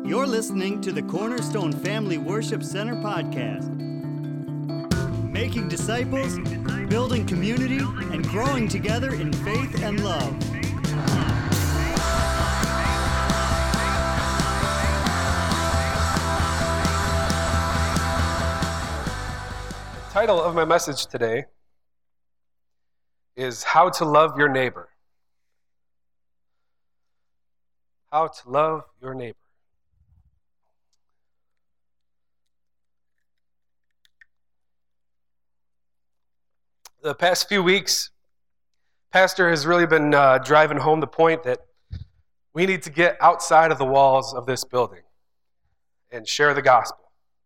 You're listening to the Cornerstone Family Worship Center podcast. Making disciples, building community, and growing together in faith and love. The title of my message today is How to Love Your Neighbor. How to love your neighbor. The past few weeks, Pastor has really been driving home the point that we need to get outside of the walls of this building and share the gospel.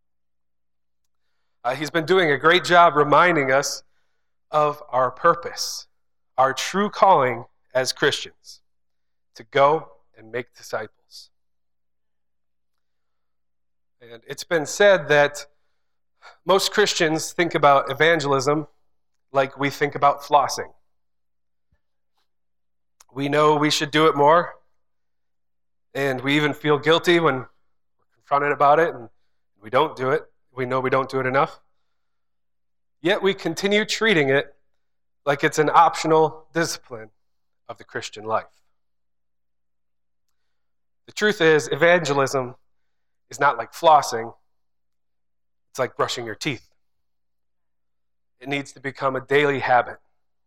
He's been doing a great job reminding us of our purpose, our true calling as Christians, to go and make disciples. And it's been said that most Christians think about evangelism like we think about flossing. We know we should do it more, and we even feel guilty when we're confronted about it, and we don't do it. We know we don't do it enough. Yet we continue treating it like it's an optional discipline of the Christian life. The truth is, evangelism is not like flossing. It's like brushing your teeth. It needs to become a daily habit.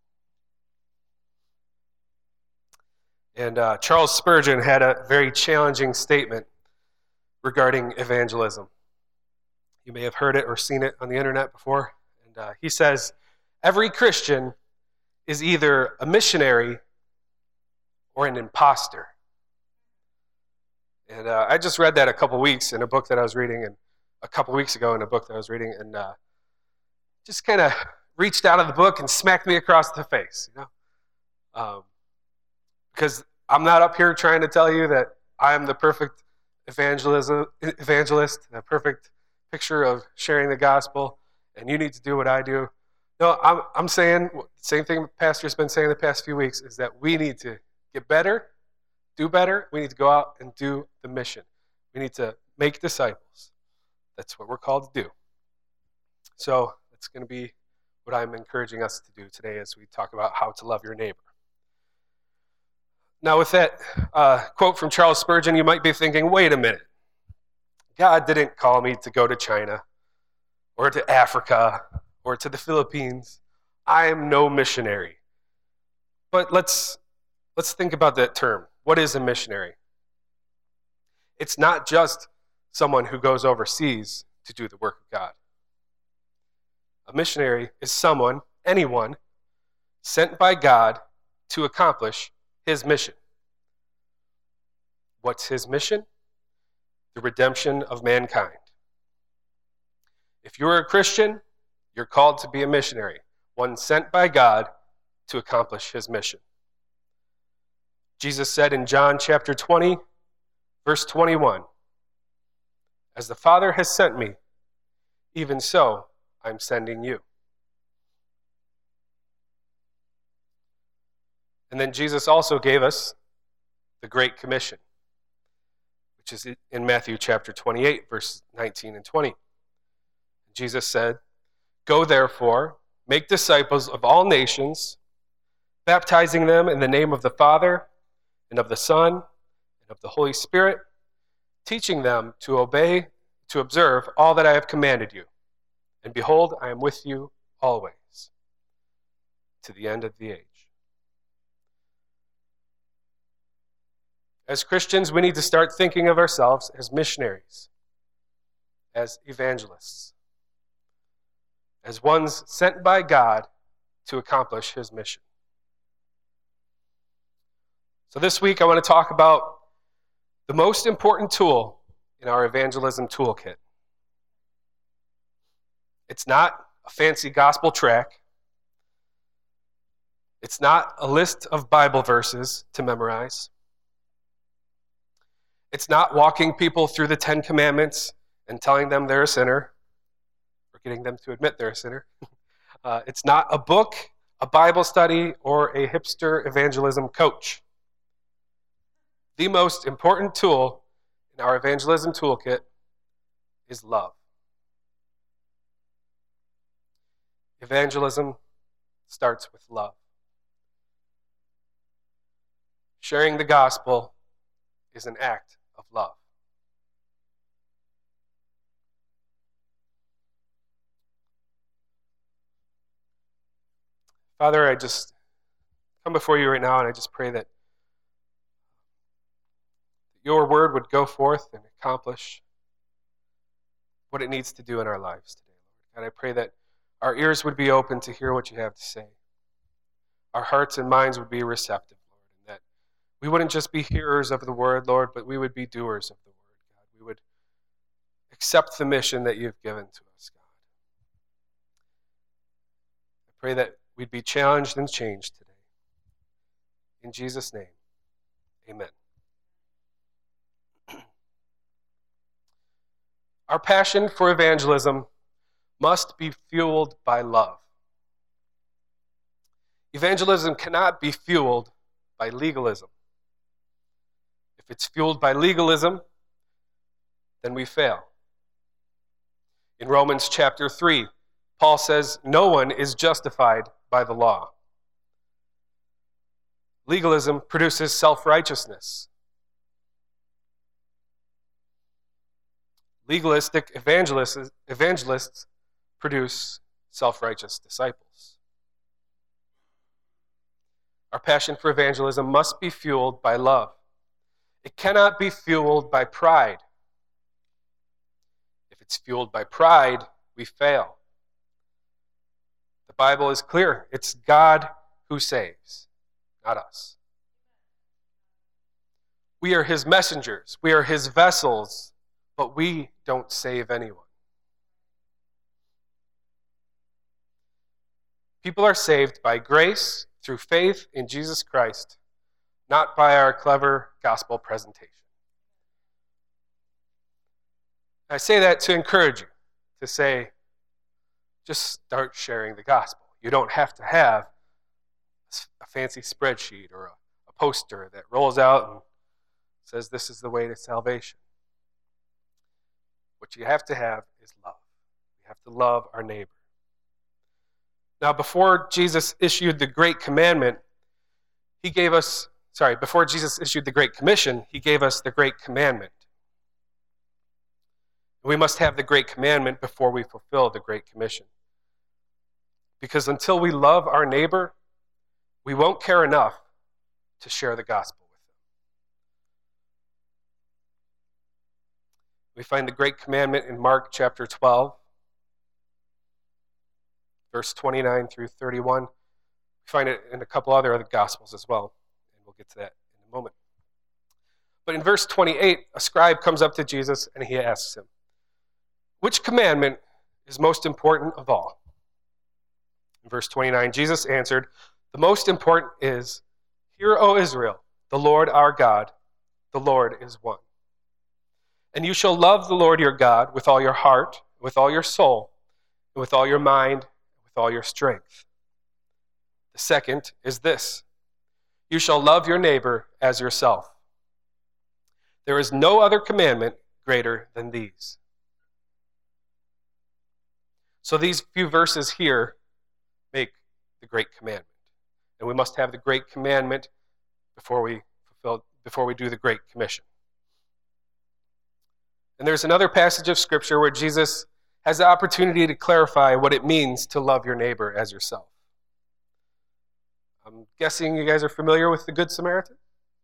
And Charles Spurgeon had a very challenging statement regarding evangelism. You may have heard it or seen it on the internet before. And he says, every Christian is either a missionary or an imposter. And I just read that a couple weeks ago in a book that I was reading, and just kind of reached out of the book and smacked me across the face, because I'm not up here trying to tell you that I'm the perfect evangelist, the perfect picture of sharing the gospel, and you need to do what I do. No, I'm saying the same thing the pastor's been saying the past few weeks, is that we need to get better, do better. We need to go out and do the mission. We need to make disciples. That's what we're called to do. So that's going to be what I'm encouraging us to do today as we talk about how to love your neighbor. Now, with that quote from Charles Spurgeon, you might be thinking, wait a minute. God didn't call me to go to China or to Africa or to the Philippines. I am no missionary. But let's think about that term. What is a missionary? It's not just someone who goes overseas to do the work of God. A missionary is anyone, sent by God to accomplish his mission. What's his mission? The redemption of mankind. If you're a Christian, you're called to be a missionary, one sent by God to accomplish his mission. Jesus said in John chapter 20, verse 21, as the Father has sent me, even so I'm sending you. And then Jesus also gave us the Great Commission, which is in Matthew chapter 28, verse 19 and 20. Jesus said, go therefore, make disciples of all nations, baptizing them in the name of the Father, and of the Son, and of the Holy Spirit, teaching them to observe all that I have commanded you. And behold, I am with you always, to the end of the age. As Christians, we need to start thinking of ourselves as missionaries, as evangelists, as ones sent by God to accomplish his mission. So this week I want to talk about the most important tool in our evangelism toolkit. It's not a fancy gospel tract. It's not a list of Bible verses to memorize. It's not walking people through the 10 Commandments and telling them they're a sinner, or getting them to admit they're a sinner. It's not a book, a Bible study, or a hipster evangelism coach. The most important tool in our evangelism toolkit is love. Evangelism starts with love. Sharing the gospel is an act of love. Father, I just come before you right now, and I just pray that your word would go forth and accomplish what it needs to do in our lives today, Lord. God, I pray that our ears would be open to hear what you have to say. Our hearts and minds would be receptive, Lord, and that we wouldn't just be hearers of the word, Lord, but we would be doers of the word, God. We would accept the mission that you've given to us, God. I pray that we'd be challenged and changed today. In Jesus' name, amen. Our passion for evangelism must be fueled by love. Evangelism cannot be fueled by legalism. If it's fueled by legalism, then we fail. In Romans chapter 3, Paul says, "No one is justified by the law." Legalism produces self-righteousness. Legalistic evangelists produce self-righteous disciples. Our passion for evangelism must be fueled by love. It cannot be fueled by pride. If it's fueled by pride, we fail. The Bible is clear. It's God who saves, not us. We are his messengers. We are his vessels, but we don't save anyone. People are saved by grace through faith in Jesus Christ, not by our clever gospel presentation. I say that to encourage you, to say, just start sharing the gospel. You don't have to have a fancy spreadsheet or a poster that rolls out and says this is the way to salvation. What you have to have is love. We have to love our neighbor. Now, before Jesus issued the Great Commandment, before Jesus issued the Great Commission, he gave us the Great Commandment. We must have the Great Commandment before we fulfill the Great Commission. Because until we love our neighbor, we won't care enough to share the gospel with them. We find the Great Commandment in Mark chapter 12, verse 29 through 31. We find it in a couple other Gospels as well, and we'll get to that in a moment. But in verse 28, a scribe comes up to Jesus and he asks him, "Which commandment is most important of all?" In verse 29, Jesus answered, "The most important is, 'Hear, O Israel, the Lord our God, the Lord is one. And you shall love the Lord your God with all your heart, with all your soul, and with all your mind, and with all your strength. The second is this: you shall love your neighbor as yourself. There is no other commandment greater than these." So these few verses here make the Great Commandment. And we must have the Great Commandment before we do the Great Commission. And there's another passage of Scripture where Jesus has the opportunity to clarify what it means to love your neighbor as yourself. I'm guessing you guys are familiar with the Good Samaritan.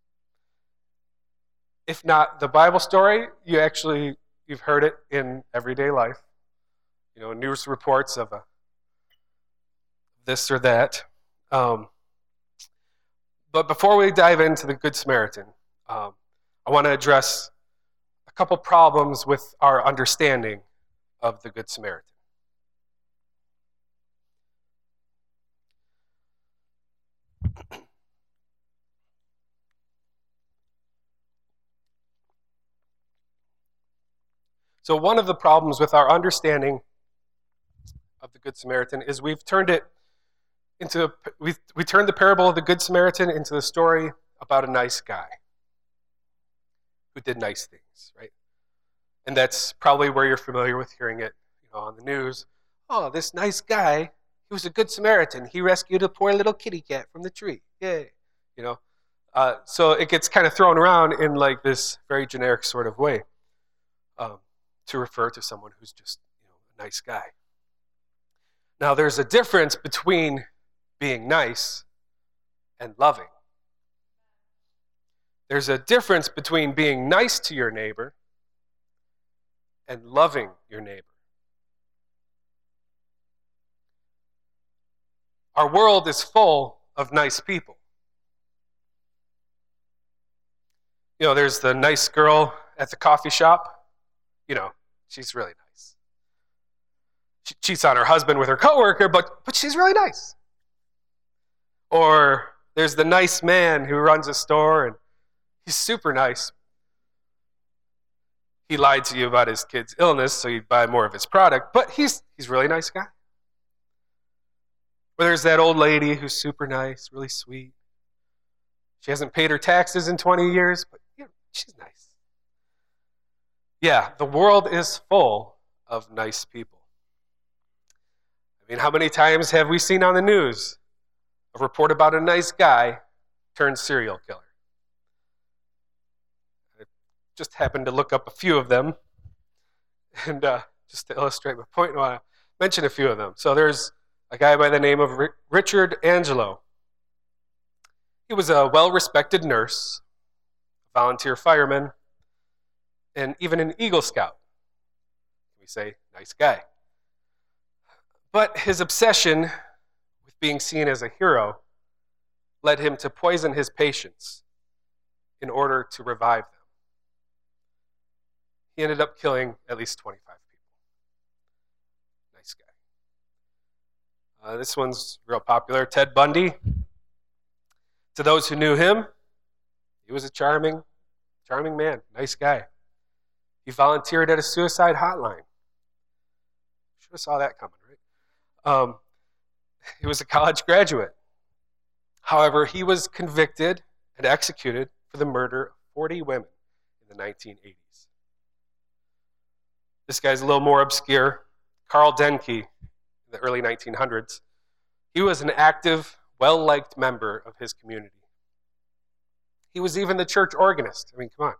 If not the Bible story, you've heard it in everyday life. News reports of this or that. But before we dive into the Good Samaritan, I want to address a couple problems with our understanding of the Good Samaritan. So one of the problems with our understanding of the Good Samaritan is we turned the parable of the Good Samaritan into the story about a nice guy who did nice things, right? And that's probably where you're familiar with hearing it, on the news. Oh, this nice guy, he was a good Samaritan. He rescued a poor little kitty cat from the tree. Yay. So it gets kind of thrown around in like this very generic sort of way to refer to someone who's just a nice guy. Now, there's a difference between being nice and loving. There's a difference between being nice to your neighbor and loving your neighbor. Our world is full of nice people. There's the nice girl at the coffee shop. She's really nice. She cheats on her husband with her coworker, but she's really nice. Or there's the nice man who runs a store and he's super nice. He lied to you about his kid's illness, so you'd buy more of his product, but he's a really nice guy. Or there's that old lady who's super nice, really sweet. She hasn't paid her taxes in 20 years, but she's nice. Yeah, the world is full of nice people. I mean, how many times have we seen on the news a report about a nice guy turned serial killer? I just happened to look up a few of them, and just to illustrate my point, I want to mention a few of them. So there's a guy by the name of Richard Angelo. He was a well-respected nurse, volunteer fireman, and even an Eagle Scout. We say, nice guy. But his obsession with being seen as a hero led him to poison his patients in order to revive them. He ended up killing at least 25 people. Nice guy. This one's real popular. Ted Bundy. To those who knew him, he was a charming man, nice guy. He volunteered at a suicide hotline. Should have saw that coming, right? He was a college graduate. However, he was convicted and executed for the murder of 40 women in the 1980s. This guy's a little more obscure. Karl Denke, in the early 1900s. He was an active, well-liked member of his community. He was even the church organist. I mean, come on.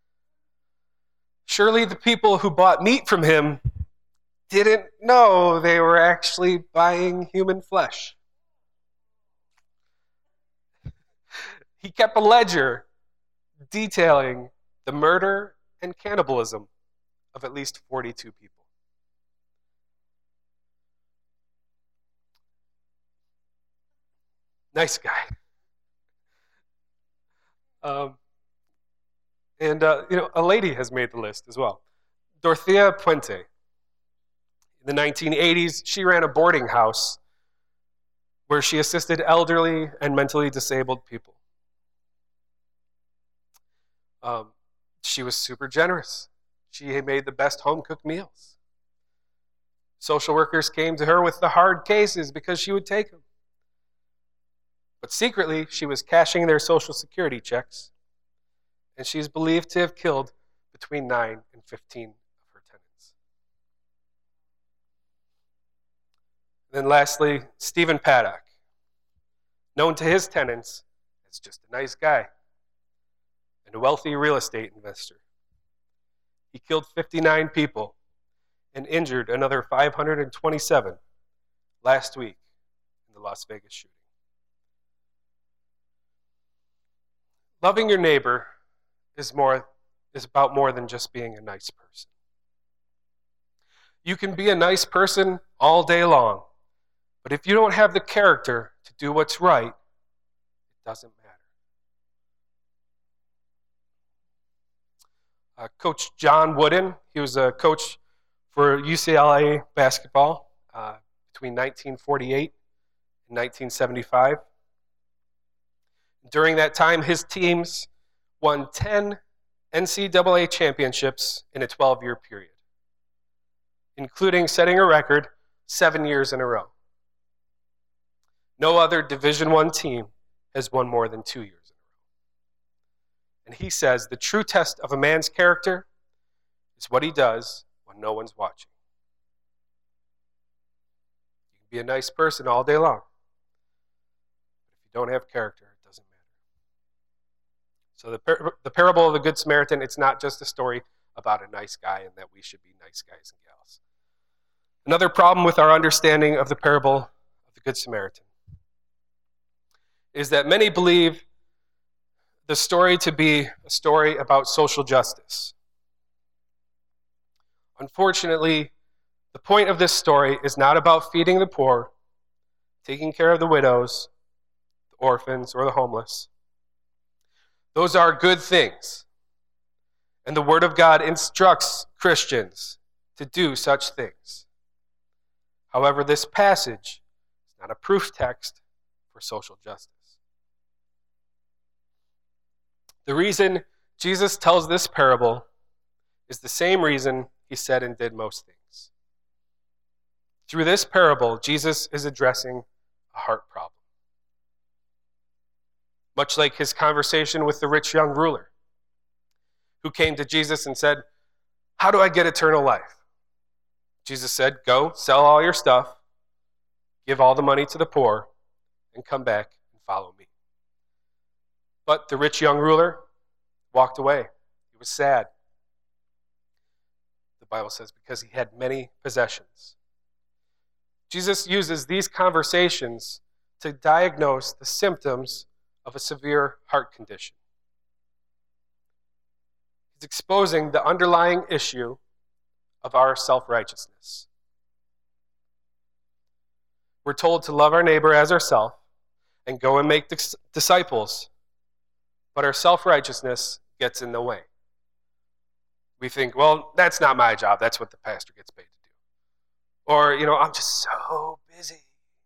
Surely the people who bought meat from him didn't know they were actually buying human flesh. He kept a ledger detailing the murder and cannibalism of at least 42 people. Nice guy. A lady has made the list as well. Dorothea Puente. In the 1980s, she ran a boarding house where she assisted elderly and mentally disabled people. She was super generous. She made the best home-cooked meals. Social workers came to her with the hard cases because she would take them. But secretly, she was cashing their Social Security checks, and she's believed to have killed between 9 and 15 of her tenants. And then lastly, Stephen Paddock, known to his tenants as just a nice guy and a wealthy real estate investor. He killed 59 people and injured another 527 last week in the Las Vegas shooting. Loving your neighbor is about more than just being a nice person. You can be a nice person all day long, but if you don't have the character to do what's right, it doesn't matter. Coach John Wooden, he was a coach for UCLA basketball between 1948 and 1975. During that time, his teams won 10 NCAA championships in a 12-year period, including setting a record 7 years in a row. No other Division I team has won more than 2 years in a row. And he says the true test of a man's character is what he does when no one's watching. You can be a nice person all day long, but if you don't have character, it doesn't matter. So the parable of the Good Samaritan, it's not just a story about a nice guy and that we should be nice guys and gals. Another problem with our understanding of the parable of the Good Samaritan is that many believe the story to be a story about social justice. Unfortunately, the point of this story is not about feeding the poor, taking care of the widows, the orphans, or the homeless. Those are good things, and the Word of God instructs Christians to do such things. However, this passage is not a proof text for social justice. The reason Jesus tells this parable is the same reason he said and did most things. Through this parable, Jesus is addressing a heart problem. Much like his conversation with the rich young ruler, who came to Jesus and said, "How do I get eternal life?" Jesus said, "Go, sell all your stuff, give all the money to the poor, and come back and follow me." But the rich young ruler walked away. He was sad. The Bible says because he had many possessions. Jesus uses these conversations to diagnose the symptoms of a severe heart condition. He's exposing the underlying issue of our self-righteousness. We're told to love our neighbor as ourselves and go and make disciples, but our self-righteousness gets in the way. We think, well, that's not my job. That's what the pastor gets paid to do. Or, I'm just so busy.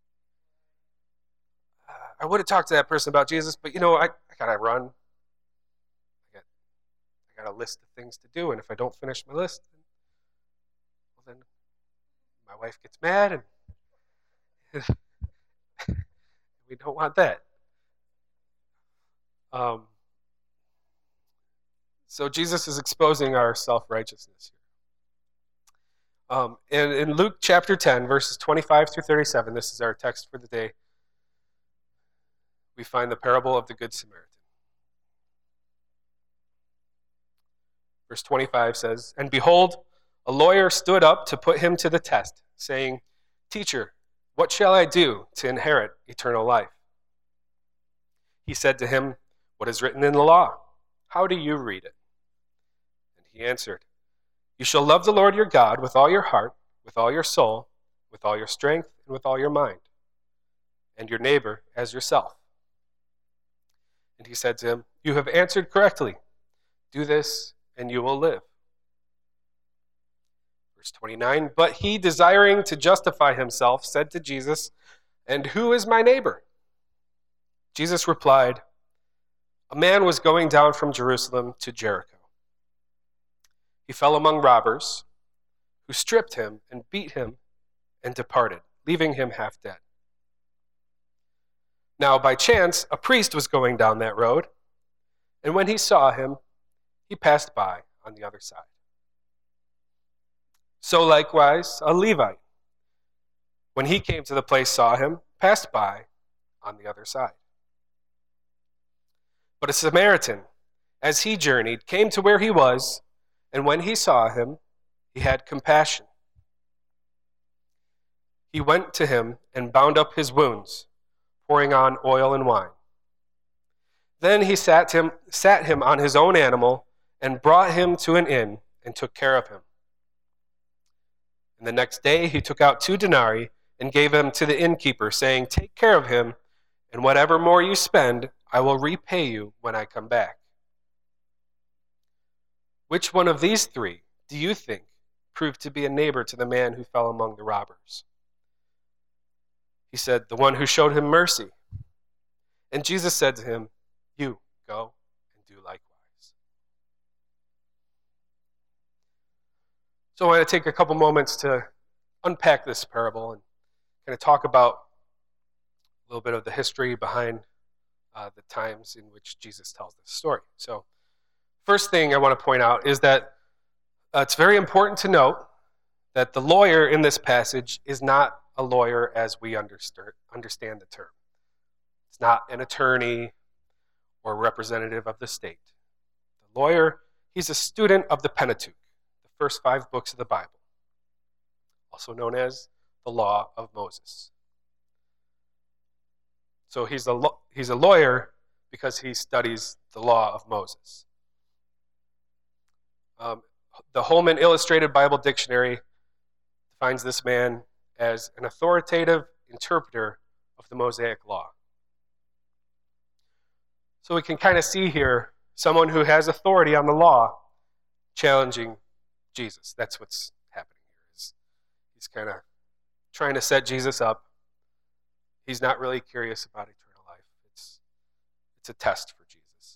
I would have talked to that person about Jesus, but, I got to run. I got a list of things to do, and if I don't finish my list, then my wife gets mad, and we don't want that. So Jesus is exposing our self-righteousness here. And in Luke chapter 10, verses 25 through 37, this is our text for the day, we find the parable of the Good Samaritan. Verse 25 says, "And behold, a lawyer stood up to put him to the test, saying, 'Teacher, what shall I do to inherit eternal life?' He said to him, 'What is written in the law? How do you read it?' And he answered, 'You shall love the Lord your God with all your heart, with all your soul, with all your strength, and with all your mind, and your neighbor as yourself.' And he said to him, 'You have answered correctly. Do this, and you will live.' Verse 29, but he, desiring to justify himself, said to Jesus, 'And who is my neighbor?' Jesus replied, 'A man was going down from Jerusalem to Jericho. He fell among robbers, who stripped him and beat him and departed, leaving him half dead. Now, by chance, a priest was going down that road, and when he saw him, he passed by on the other side. So likewise, a Levite, when he came to the place, saw him, passed by on the other side. But a Samaritan, as he journeyed, came to where he was, and when he saw him, he had compassion. He went to him and bound up his wounds, pouring on oil and wine. Then he sat him on his own animal and brought him to an inn and took care of him. And the next day he took out 2 denarii and gave them to the innkeeper, saying, 'Take care of him, and whatever more you spend, I will repay you when I come back.' Which one of these 3 do you think proved to be a neighbor to the man who fell among the robbers?" He said, "The one who showed him mercy." And Jesus said to him, "You go and do likewise." So I want to take a couple moments to unpack this parable and kind of talk about a little bit of the history behind the times in which Jesus tells this story. So First thing I want to point out is that it's very important to note that the lawyer in this passage is not a lawyer as we understand the term. It's not an attorney or representative of the state. The lawyer, he's a student of the Pentateuch, the first 5 books of the Bible, also known as the Law of Moses. So he's a lawyer because he studies the Law of Moses. The Holman Illustrated Bible Dictionary defines this man as an authoritative interpreter of the Mosaic Law. So we can kind of see here someone who has authority on the law challenging Jesus. That's what's happening here. He's kind of trying to set Jesus up. He's not really curious about eternal life. It's a test for Jesus.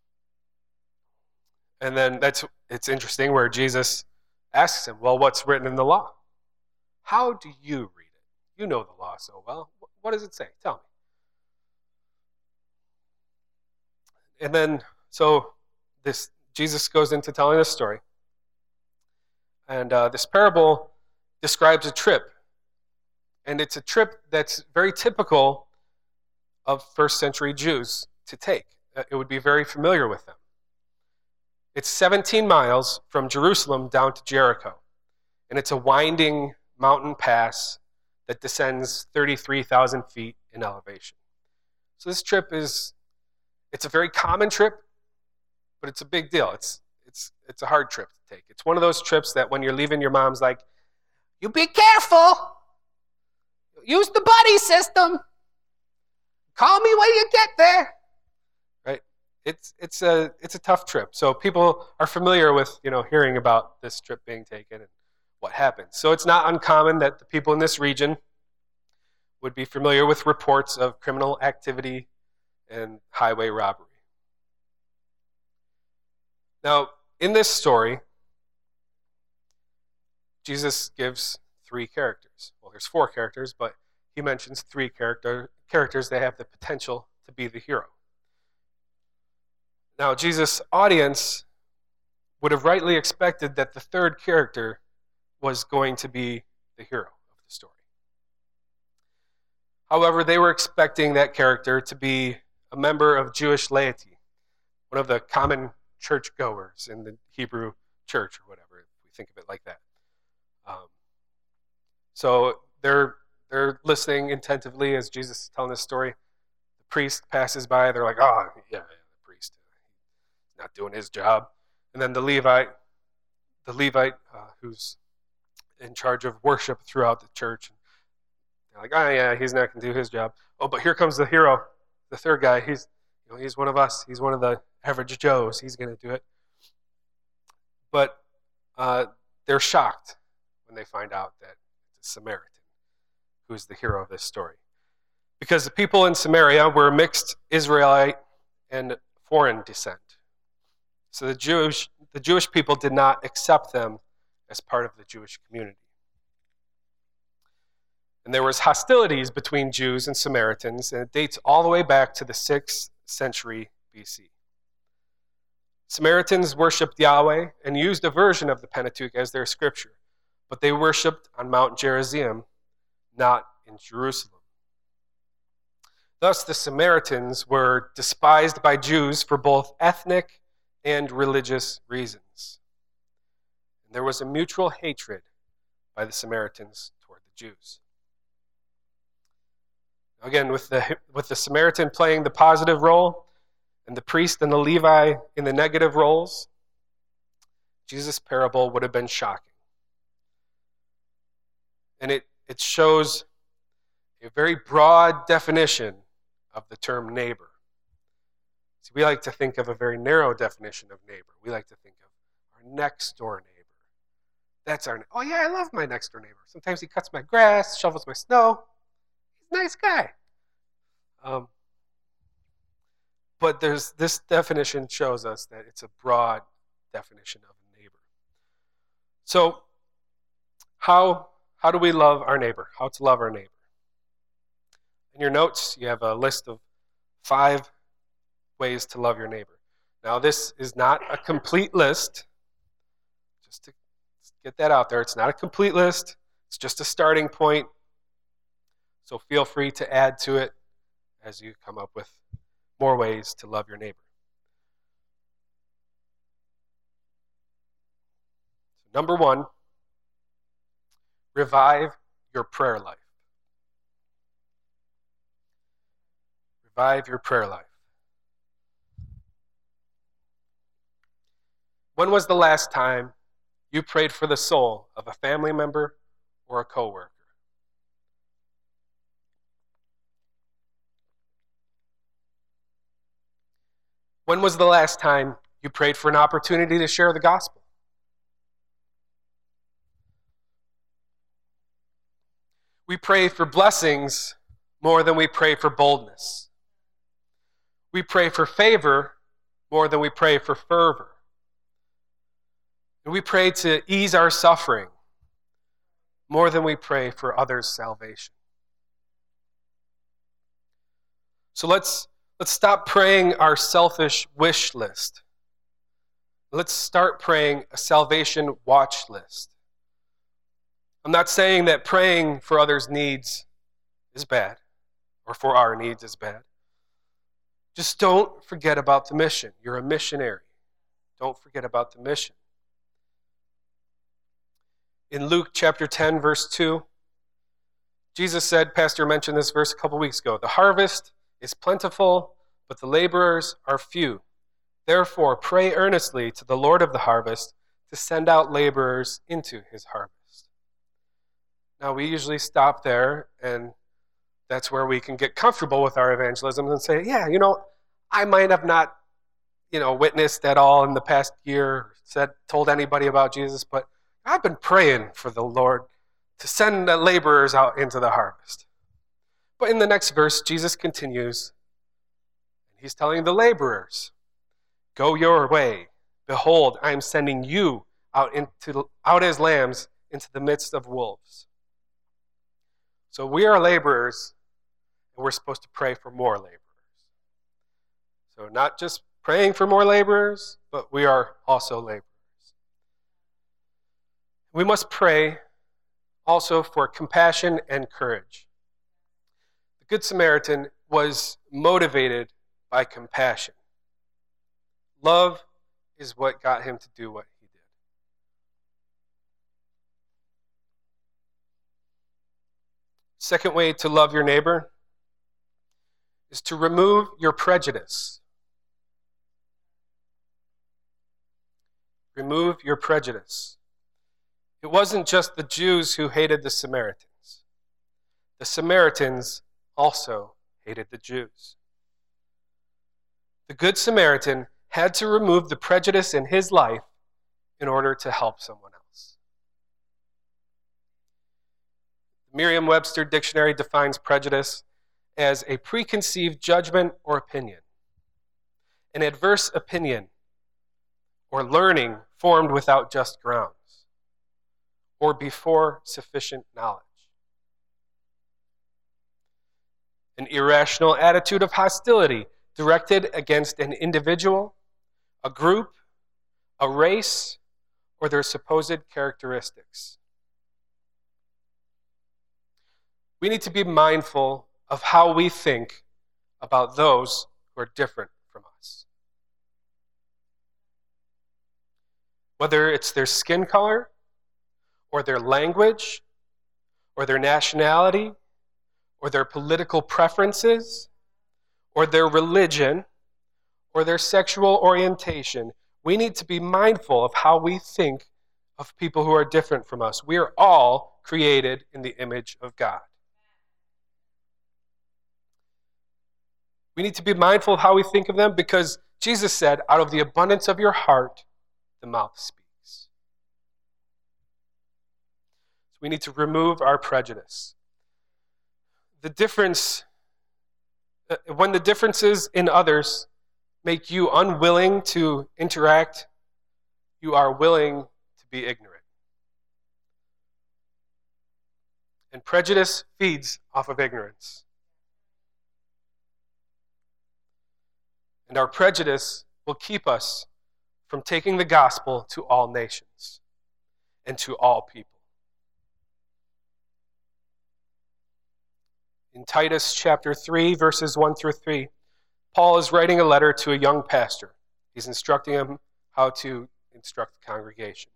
And then it's interesting where Jesus asks him, well, what's written in the law? How do you read it? You know the law so well. What does it say? Tell me. And then, so Jesus goes into telling this story. And this parable describes a trip. And it's a trip that's very typical of first century Jews to take. It would be very familiar with them. It's 17 miles from Jerusalem down to Jericho. And it's a winding mountain pass that descends 33,000 feet in elevation. So this trip it's a very common trip, but it's a big deal. It's a hard trip to take. It's one of those trips that when you're leaving, your mom's like, you be careful. Use the buddy system. Call me when you get there. Right? It's a tough trip. So people are familiar with, hearing about this trip being taken and what happens. So it's not uncommon that the people in this region would be familiar with reports of criminal activity and highway robbery. Now, in this story, Jesus gives 3 characters. Well, there's 4 characters, but he mentions 3 characters that have the potential to be the hero. Now, Jesus' audience would have rightly expected that the 3rd character was going to be the hero of the story. However, they were expecting that character to be a member of Jewish laity, one of the common churchgoers in the Hebrew church or whatever, if we think of it like that. So they're listening attentively as Jesus is telling this story. The priest passes by. They're like, oh, yeah, the priest, he's not doing his job. And then the Levite who's in charge of worship throughout the church, they're like, oh, yeah, he's not going to do his job. Oh, but here comes the hero. The 3rd guy, he's one of us. He's one of the average Joes. He's going to do it. But they're shocked when they find out that it's a Samaritan who's the hero of this story. Because the people in Samaria were mixed Israelite and foreign descent. So the Jewish people did not accept them as part of the Jewish community. And there was hostilities between Jews and Samaritans, and it dates all the way back to the 6th century BC. Samaritans worshipped Yahweh and used a version of the Pentateuch as their scripture, but they worshipped on Mount Gerizim, not in Jerusalem. Thus, the Samaritans were despised by Jews for both ethnic and religious reasons. And there was a mutual hatred by the Samaritans toward the Jews. Again, with the Samaritan playing the positive role and the priest and the Levi in the negative roles, Jesus' parable would have been shocking. And it shows a very broad definition of the term neighbor. See, we like to think of a very narrow definition of neighbor. We like to think of our next door neighbor. That's our, oh yeah, I love my next door neighbor. Sometimes he cuts my grass, shovels my snow. He's a nice guy. But this definition shows us that it's a broad definition of a neighbor. So how do we love our neighbor? How to love our neighbor? In your notes, you have a list of 5 ways to love your neighbor. Now, this is not a complete list. Just to get that out there, it's not a complete list. It's just a starting point. So feel free to add to it as you come up with more ways to love your neighbor. Number 1, revive your prayer life. Revive your prayer life. When was the last time you prayed for the soul of a family member or a coworker? When was the last time you prayed for an opportunity to share the gospel? We pray for blessings more than we pray for boldness. We pray for favor more than we pray for fervor. And we pray to ease our suffering more than we pray for others' salvation. So let's stop praying our selfish wish list. Let's start praying a salvation watch list. I'm not saying that praying for others' needs is bad, or for our needs is bad. Just don't forget about the mission. You're a missionary. Don't forget about the mission. In Luke chapter 10, verse 2, Jesus said, Pastor mentioned this verse a couple weeks ago, the harvest is plentiful, but the laborers are few. Therefore, pray earnestly to the Lord of the harvest to send out laborers into his harvest. Now, we usually stop there, and that's where we can get comfortable with our evangelism and say, yeah, I might have not, witnessed at all in the past year, told anybody about Jesus, but I've been praying for the Lord to send the laborers out into the harvest. But in the next verse, Jesus continues. He's telling the laborers, go your way. Behold, I am sending you out as lambs into the midst of wolves. So we are laborers, and we're supposed to pray for more laborers. So not just praying for more laborers, but we are also laborers. We must pray also for compassion and courage. The Good Samaritan was motivated by compassion. Love is what got him to do what he did. Second way to love your neighbor is to remove your prejudice. Remove your prejudice. It wasn't just the Jews who hated the Samaritans. The Samaritans also hated the Jews. The Good Samaritan had to remove the prejudice in his life in order to help someone else. The Merriam-Webster Dictionary defines prejudice as a preconceived judgment or opinion, an adverse opinion or learning formed without just grounds, or before sufficient knowledge. An irrational attitude of hostility directed against an individual, a group, a race, or their supposed characteristics. We need to be mindful of how we think about those who are different from us. Whether it's their skin color, or their language, or their nationality, or their political preferences, or their religion, or their sexual orientation, we need to be mindful of how we think of people who are different from us. We are all created in the image of God. We need to be mindful of how we think of them because Jesus said, out of the abundance of your heart, the mouth speaks. So we need to remove our prejudice. When the differences in others make you unwilling to interact, you are willing to be ignorant. And prejudice feeds off of ignorance. And our prejudice will keep us from taking the gospel to all nations and to all people. In Titus chapter 3, verses 1 through 3, Paul is writing a letter to a young pastor. He's instructing him how to instruct the congregation.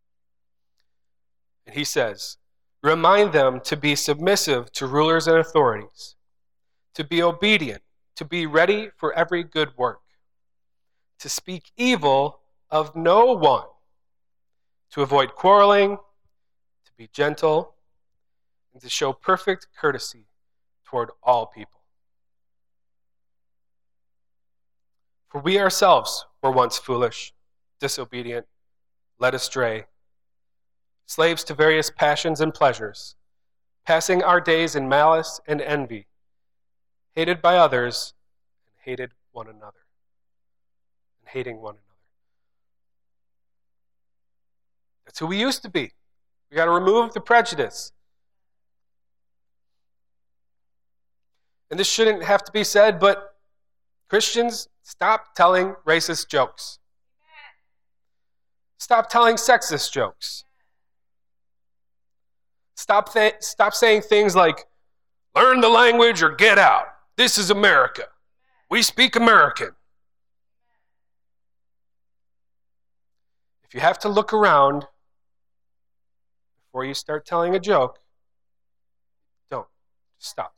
And he says, "Remind them to be submissive to rulers and authorities, to be obedient, to be ready for every good work, to speak evil of no one, to avoid quarreling, to be gentle, and to show perfect courtesy toward all people. For we ourselves were once foolish, disobedient, led astray, slaves to various passions and pleasures, passing our days in malice and envy, hated by others, and hating one another. That's who we used to be. We got to remove the prejudice. And this shouldn't have to be said, but Christians, stop telling racist jokes. Stop telling sexist jokes. Stop saying things like, learn the language or get out. This is America. We speak American. If you have to look around before you start telling a joke, don't. Stop.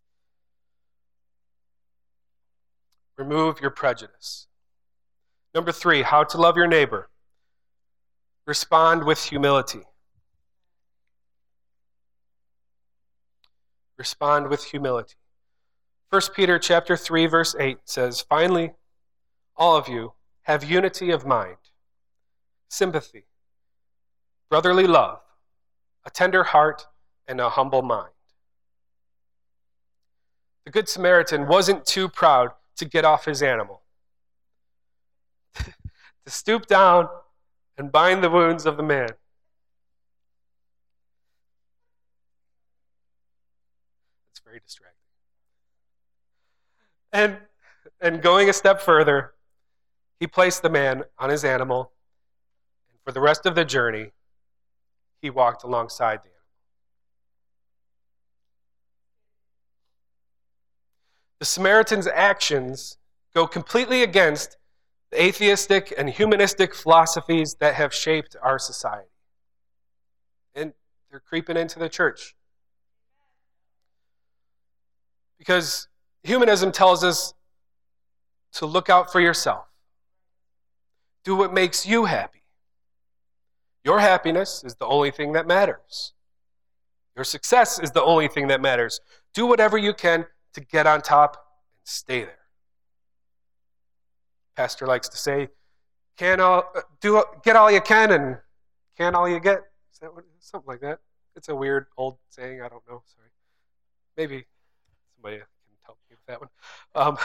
Remove your prejudice. Number 3, how to love your neighbor. Respond with humility. Respond with humility. 1 Peter chapter 3, verse 8 says, "Finally, all of you have unity of mind, sympathy, brotherly love, a tender heart, and a humble mind." The Good Samaritan wasn't too proud to get off his animal, to stoop down and bind the wounds of the man. It's very distracting. And going a step further, he placed the man on his animal, and for the rest of the journey, he walked alongside the animal. The Samaritan's actions go completely against the atheistic and humanistic philosophies that have shaped our society. And they're creeping into the church. Because humanism tells us to look out for yourself. Do what makes you happy. Your happiness is the only thing that matters. Your success is the only thing that matters. Do whatever you can to get on top and stay there. Pastor likes to say, get all you can and can all you get. Is that something like that? It's a weird old saying. I don't know. Sorry. Maybe somebody can help me with that one.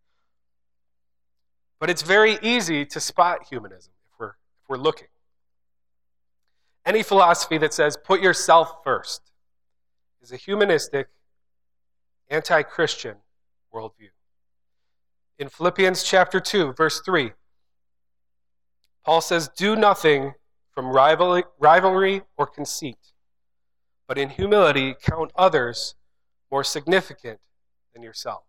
But it's very easy to spot humanism if we're looking. Any philosophy that says put yourself first is a humanistic, anti-Christian worldview. In Philippians chapter 2, verse 3, Paul says, "Do nothing from rivalry or conceit, but in humility count others more significant than yourselves."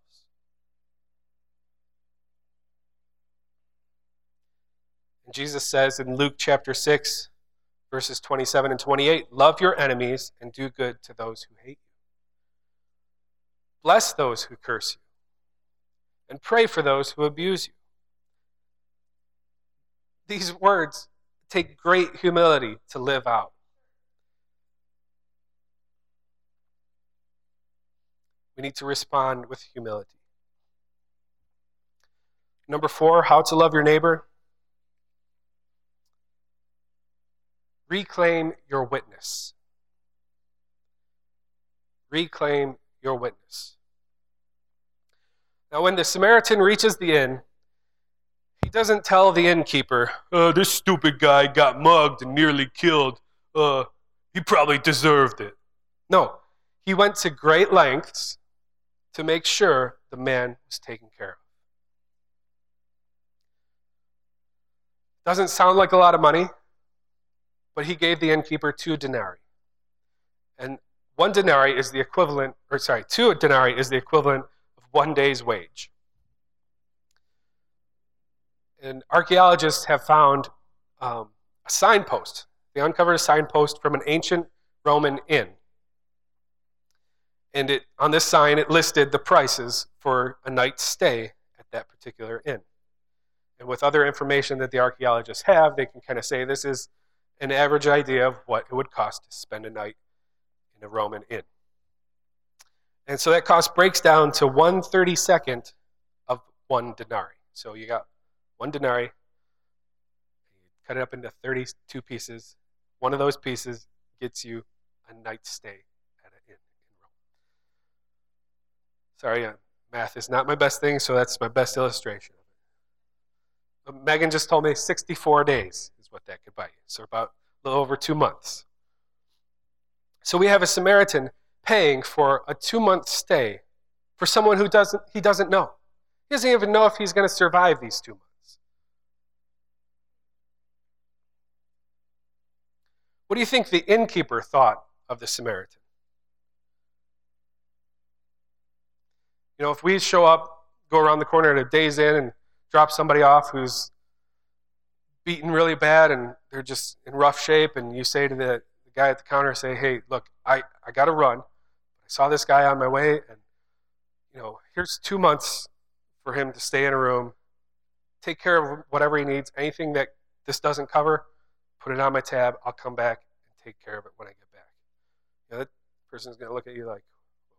And Jesus says in Luke chapter 6, verses 27 and 28, "Love your enemies and do good to those who hate you. Bless those who curse you, and pray for those who abuse you." These words take great humility to live out. We need to respond with humility. Number 4, how to love your neighbor. Reclaim your witness. Reclaim your witness. Now, when the Samaritan reaches the inn, he doesn't tell the innkeeper, "This stupid guy got mugged and nearly killed. He probably deserved it." No, he went to great lengths to make sure the man was taken care of. Doesn't sound like a lot of money, but he gave the innkeeper 2 denarii. And 2 denarii is the equivalent of 1 day's wage. And archaeologists have found a signpost. They uncovered a signpost from an ancient Roman inn. And on this sign, it listed the prices for a night's stay at that particular inn. And with other information that the archaeologists have, they can kind of say this is an average idea of what it would cost to spend a night in a Roman inn. And so that cost breaks down to 1/32 of 1 denarii. So you got 1 denarii, you cut it up into 32 pieces. One of those pieces gets you a night's stay at an inn in Rome. Sorry, math is not my best thing, so that's my best illustration. Megan just told me 64 days is what that could buy you. So about a little over 2 months. So we have a Samaritan paying for a 2-month stay for someone who he doesn't know. He doesn't even know if he's going to survive these 2 months. What do you think the innkeeper thought of the Samaritan? You know, if we show up, go around the corner at a Days Inn and drop somebody off who's beaten really bad and they're just in rough shape, and you say to the guy at the counter, say, hey, look, I got to run. I saw this guy on my way, and here's 2 months for him to stay in a room, take care of whatever he needs. Anything that this doesn't cover, put it on my tab. I'll come back and take care of it when I get back. That person's going to look at you like,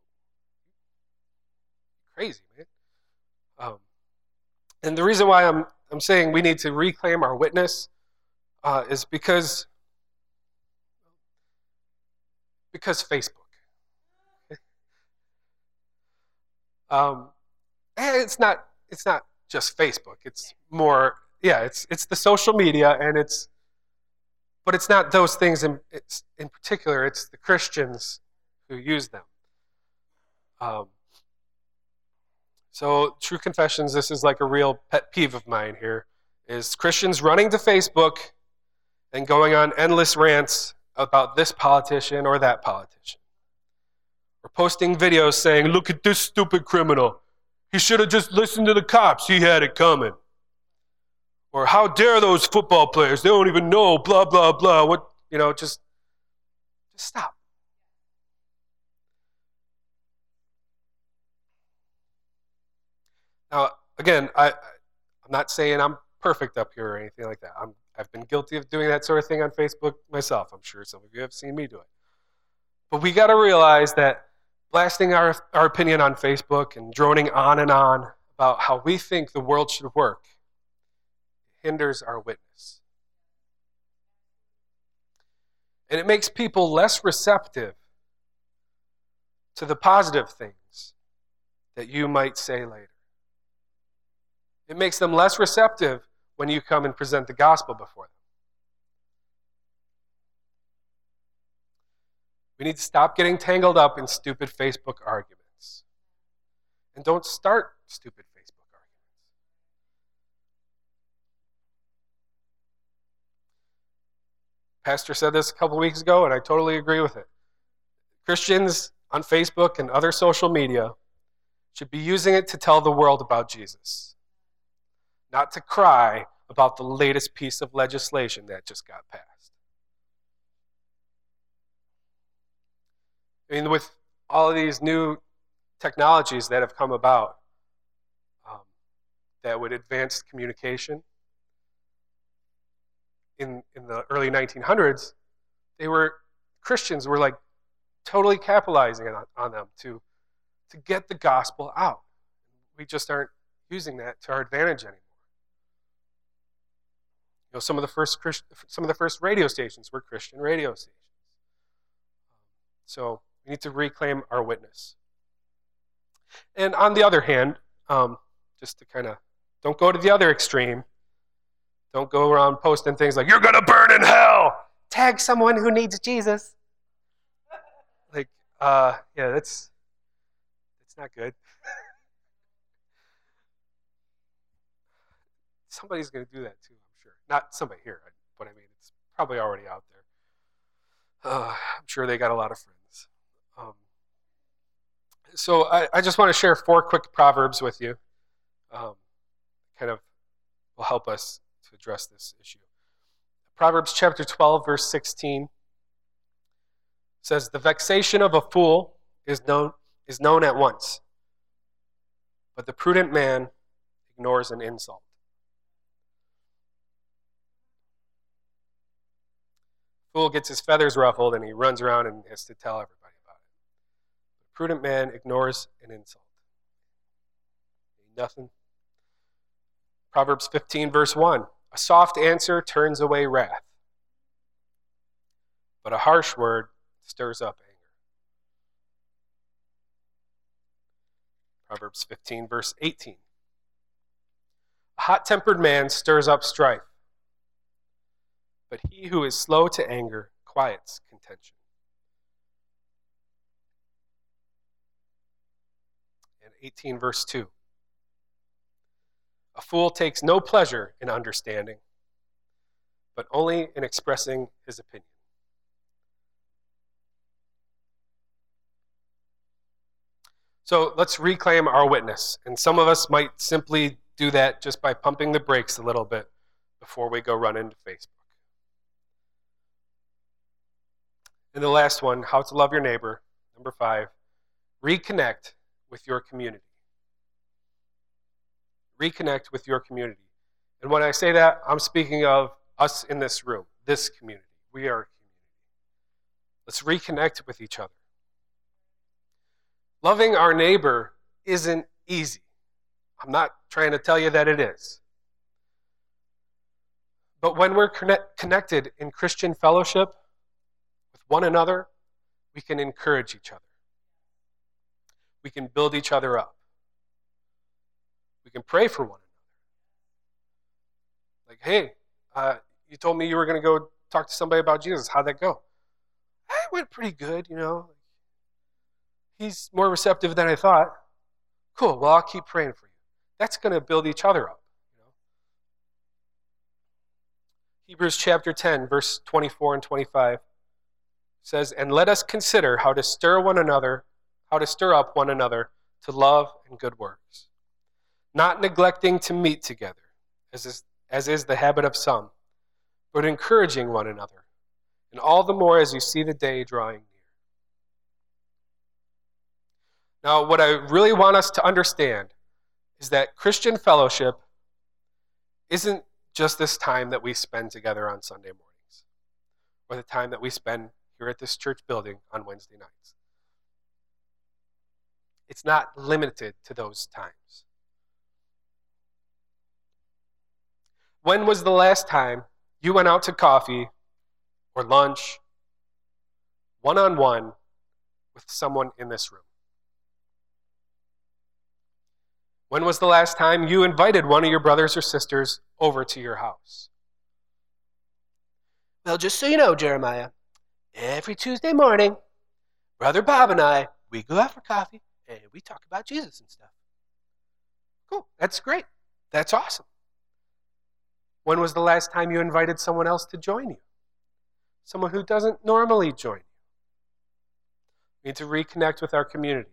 crazy, man. And the reason why I'm saying we need to reclaim our witness is because Facebook. It's not just Facebook. It's more, it's the social media, but it's not those things in particular. It's the Christians who use them. So, true confessions, this is like a real pet peeve of mine here, is Christians running to Facebook and going on endless rants about this politician or that politician. Or posting videos saying, look at this stupid criminal. He should have just listened to the cops. He had it coming. Or how dare those football players? They don't even know, blah, blah, blah. Just stop. Now, again, I'm not saying I'm perfect up here or anything like that. I've been guilty of doing that sort of thing on Facebook myself. I'm sure some of you have seen me do it. But we got to realize that blasting our opinion on Facebook and droning on and on about how we think the world should work hinders our witness. And it makes people less receptive to the positive things that you might say later. It makes them less receptive when you come and present the gospel before them. We need to stop getting tangled up in stupid Facebook arguments. And don't start stupid Facebook arguments. Pastor said this a couple weeks ago, and I totally agree with it. Christians on Facebook and other social media should be using it to tell the world about Jesus, not to cry about the latest piece of legislation that just got passed. I mean, with all of these new technologies that have come about that would advance communication, in the early 1900s, Christians were like totally capitalizing on them to get the gospel out. We just aren't using that to our advantage anymore. Some of the first radio stations were Christian radio stations. So we need to reclaim our witness. And on the other hand, just to kind of, don't go to the other extreme. Don't go around posting things like, you're going to burn in hell. Tag someone who needs Jesus. That's not good. Somebody's going to do that too, I'm sure. Not somebody here, but I mean, it's probably already out there. I'm sure they got a lot of friends. So I just want to share 4 quick proverbs with you. Kind of will help us to address this issue. Proverbs chapter 12, verse 16 says, "The vexation of a fool is known at once, but the prudent man ignores an insult." Fool gets his feathers ruffled and he runs around and has to tell everybody about it. The prudent man ignores an insult. Ain't nothing. Proverbs 15, verse 1. "A soft answer turns away wrath, but a harsh word stirs up anger." Proverbs 15, verse 18. "A hot-tempered man stirs up strife, but he who is slow to anger quiets contention." And 18, verse 2. "A fool takes no pleasure in understanding, but only in expressing his opinion." So let's reclaim our witness. And some of us might simply do that just by pumping the brakes a little bit before we go run into Facebook. And the last one, how to love your neighbor. Number 5, reconnect with your community. Reconnect with your community. And when I say that, I'm speaking of us in this room, this community. We are a community. Let's reconnect with each other. Loving our neighbor isn't easy. I'm not trying to tell you that it is. But when we're connected in Christian fellowship with one another, we can encourage each other. We can build each other up. We can pray for one another. Like, hey, you told me you were going to go talk to somebody about Jesus. How'd that go? It went pretty good, He's more receptive than I thought. Cool, well, I'll keep praying for you. That's going to build each other up. Hebrews chapter 10, verse 24 and 25 says, "And let us consider how to stir up one another to love and good works, not neglecting to meet together, as is the habit of some, but encouraging one another, and all the more as you see the day drawing near." Now, what I really want us to understand is that Christian fellowship isn't just this time that we spend together on Sunday mornings, or the time that we spend here at this church building on Wednesday nights. It's not limited to those times. When was the last time you went out to coffee or lunch, one-on-one, with someone in this room? When was the last time you invited one of your brothers or sisters over to your house? "Well, just so you know, Jeremiah, every Tuesday morning, Brother Bob and I, we go out for coffee and we talk about Jesus and stuff." Cool, that's great. That's awesome. When was the last time you invited someone else to join you? Someone who doesn't normally join you. We need to reconnect with our community.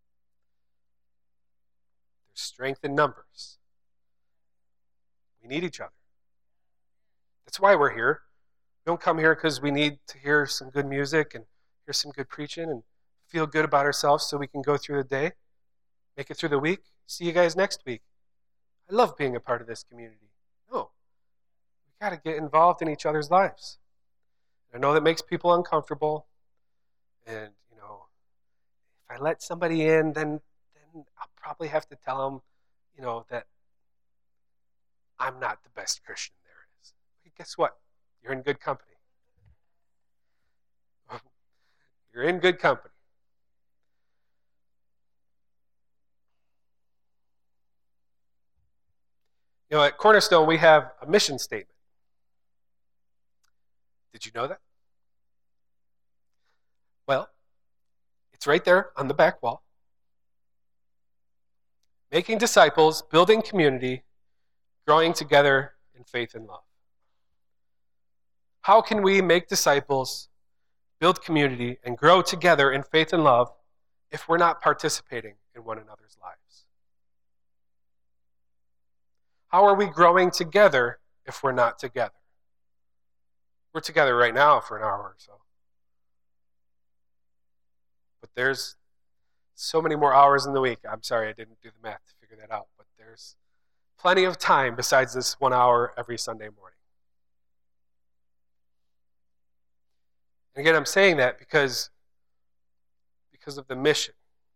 There's strength in numbers. We need each other. That's why we're here. We don't come here because we need to hear some good music and hear some good preaching and feel good about ourselves so we can go through the day, make it through the week, see you guys next week. I love being a part of this community. No. We got to get involved in each other's lives. I know that makes people uncomfortable. And, if I let somebody in, then I'll probably have to tell them, that I'm not the best Christian there is. But guess what? You're in good company. You're in good company. At Cornerstone, we have a mission statement. Did you know that? Well, it's right there on the back wall. Making disciples, building community, growing together in faith and love. How can we make disciples, build community, and grow together in faith and love if we're not participating in one another's lives? How are we growing together if we're not together? We're together right now for an hour or so. But there's so many more hours in the week. I'm sorry, I didn't do the math to figure that out. But there's plenty of time besides this 1 hour every Sunday morning. And again, I'm saying that because of the mission.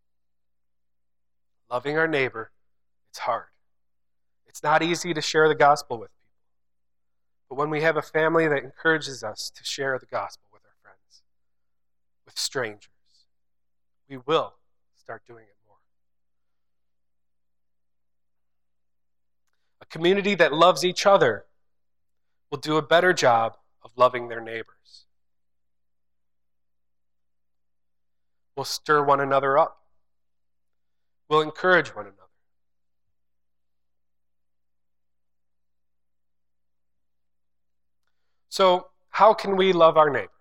Loving our neighbor, it's hard. It's not easy to share the gospel with people. But when we have a family that encourages us to share the gospel with our friends, with strangers, we will start doing it more. A community that loves each other will do a better job of loving their neighbors. We'll stir one another up. We'll encourage one another. So, how can we love our neighbor?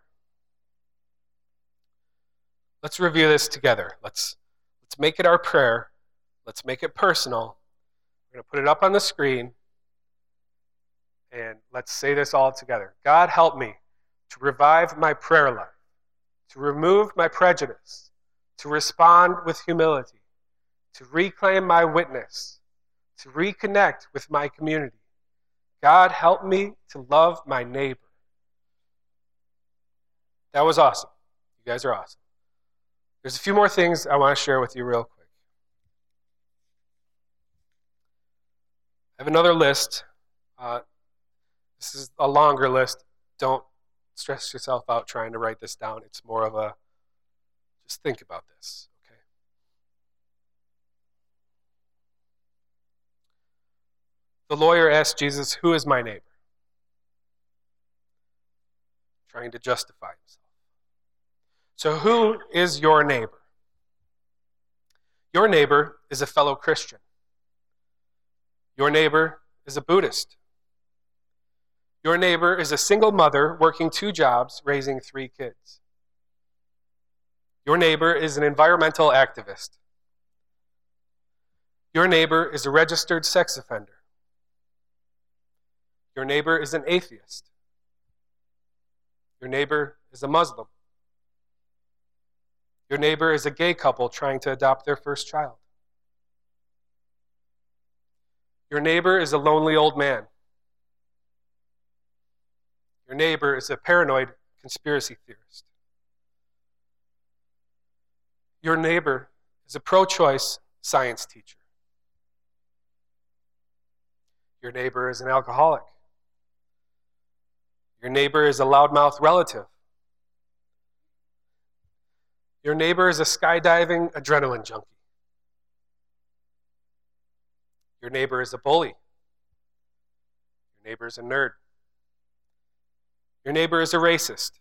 Let's review this together. Let's make it our prayer. Let's make it personal. We're going to put it up on the screen. And let's say this all together. God, help me to revive my prayer life, to remove my prejudice, to respond with humility, to reclaim my witness, to reconnect with my community. God, help me to love my neighbor. That was awesome. You guys are awesome. There's a few more things I want to share with you real quick. I have another list. This is a longer list. Don't stress yourself out trying to write this down. It's more of a, just think about this, okay? The lawyer asked Jesus, "Who is my neighbor?" Trying to justify himself. So who is your neighbor? Your neighbor is a fellow Christian. Your neighbor is a Buddhist. Your neighbor is a single mother working 2 jobs, raising 3 kids. Your neighbor is an environmental activist. Your neighbor is a registered sex offender. Your neighbor is an atheist. Your neighbor is a Muslim. Your neighbor is a gay couple trying to adopt their first child. Your neighbor is a lonely old man. Your neighbor is a paranoid conspiracy theorist. Your neighbor is a pro-choice science teacher. Your neighbor is an alcoholic. Your neighbor is a loudmouth relative. Your neighbor is a skydiving adrenaline junkie. Your neighbor is a bully. Your neighbor is a nerd. Your neighbor is a racist.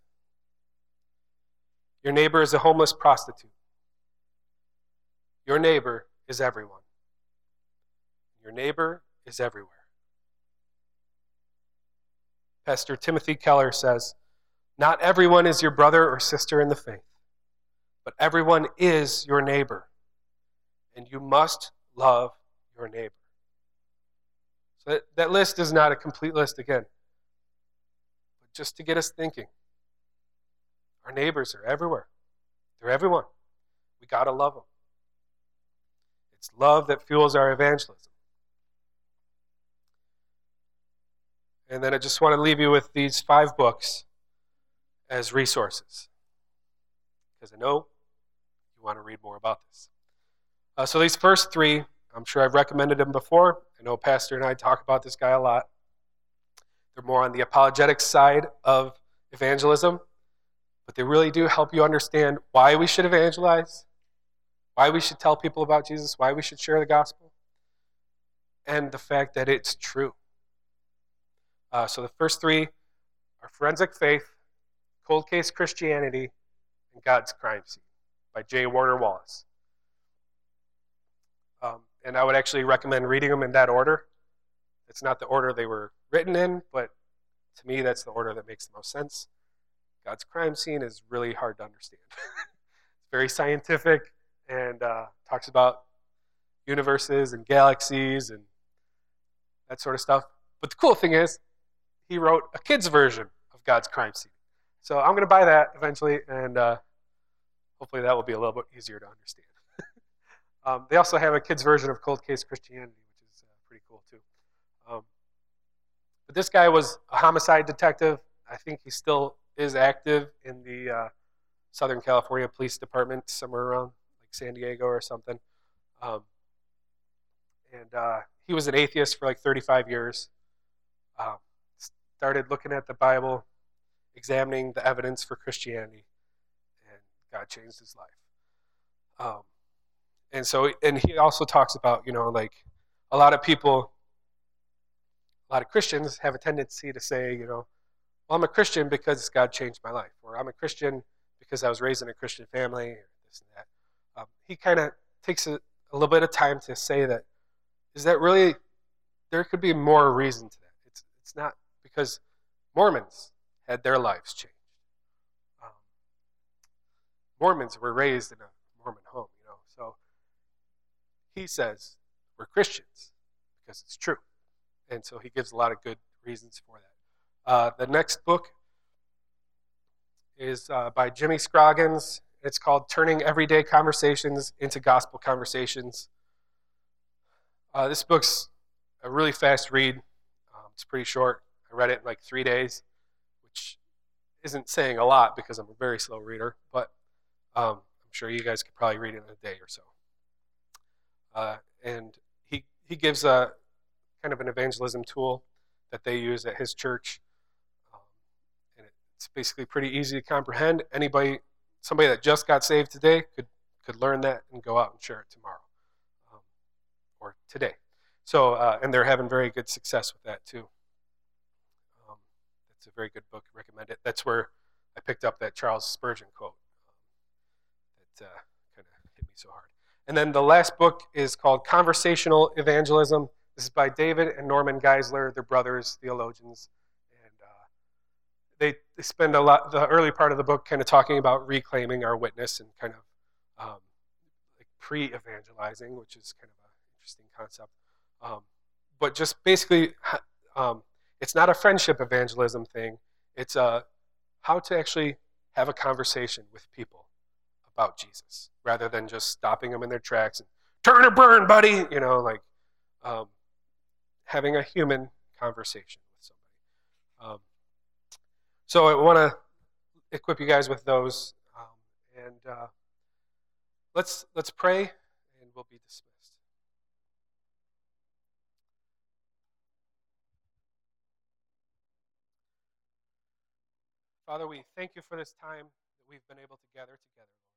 Your neighbor is a homeless prostitute. Your neighbor is everyone. Your neighbor is everywhere. Pastor Timothy Keller says, "Not everyone is your brother or sister in the faith, but everyone is your neighbor, and you must love your neighbor." So that list is not a complete list again, but just to get us thinking. Our neighbors are everywhere. They're everyone. We got to love them. It's love that fuels our evangelism. And then I just want to leave you with these 5 books as resources, because I know you want to read more about this. So these first 3, I'm sure I've recommended them before. I know Pastor and I talk about this guy a lot. They're more on the apologetics side of evangelism, but they really do help you understand why we should evangelize, why we should tell people about Jesus, why we should share the gospel, and the fact that it's true. So the first 3 are Forensic Faith, Cold Case Christianity, and God's Crime Scene by J. Warner Wallace. And I would actually recommend reading them in that order. It's not the order they were written in, but to me, that's the order that makes the most sense. God's crime scene is really hard to understand. It's very scientific and talks about universes and galaxies and that sort of stuff. But the cool thing is, he wrote a kid's version of God's crime scene. So I'm going to buy that eventually, and hopefully that will be a little bit easier to understand. They also have a kid's version of Cold Case Christianity, which is pretty cool too. But this guy was a homicide detective. I think he still is active in the Southern California Police Department, somewhere around like San Diego or something. He was an atheist for like 35 years. Started looking at the Bible, examining the evidence for Christianity, and God changed his life. And he also talks about, like a lot of people, a lot of Christians have a tendency to say, well, I'm a Christian because God changed my life, or I'm a Christian because I was raised in a Christian family, or this and that. He kind of takes a little bit of time to say that, is that really, there could be more reason to that. It's not because Mormons had their lives changed. Mormons were raised in a Mormon home, so he says we're Christians because it's true. And so he gives a lot of good reasons for that. The next book is by Jimmy Scroggins. It's called Turning Everyday Conversations into Gospel Conversations. This book's a really fast read. It's pretty short. I read it in like 3 days, which isn't saying a lot because I'm a very slow reader, but I'm sure you guys could probably read it in a day or so. And he gives a kind of an evangelism tool that they use at his church. And it's basically pretty easy to comprehend. Somebody that just got saved today could learn that and go out and share it tomorrow or today. So, and they're having very good success with that too. It's a very good book. I recommend it. That's where I picked up that Charles Spurgeon quote that kind of hit me so hard. And then the last book is called Conversational Evangelism. This is by David and Norman Geisler. They're brothers, theologians. And they spend the early part of the book kind of talking about reclaiming our witness and kind of like pre-evangelizing, which is kind of an interesting concept. But just basically, it's not a friendship evangelism thing. It's how to actually have a conversation with people about Jesus, rather than just stopping them in their tracks and turn or burn, buddy. Having a human conversation with somebody. So I want to equip you guys with those, and let's pray, and we'll be dismissed. Father, we thank you for this time that we've been able to gather together,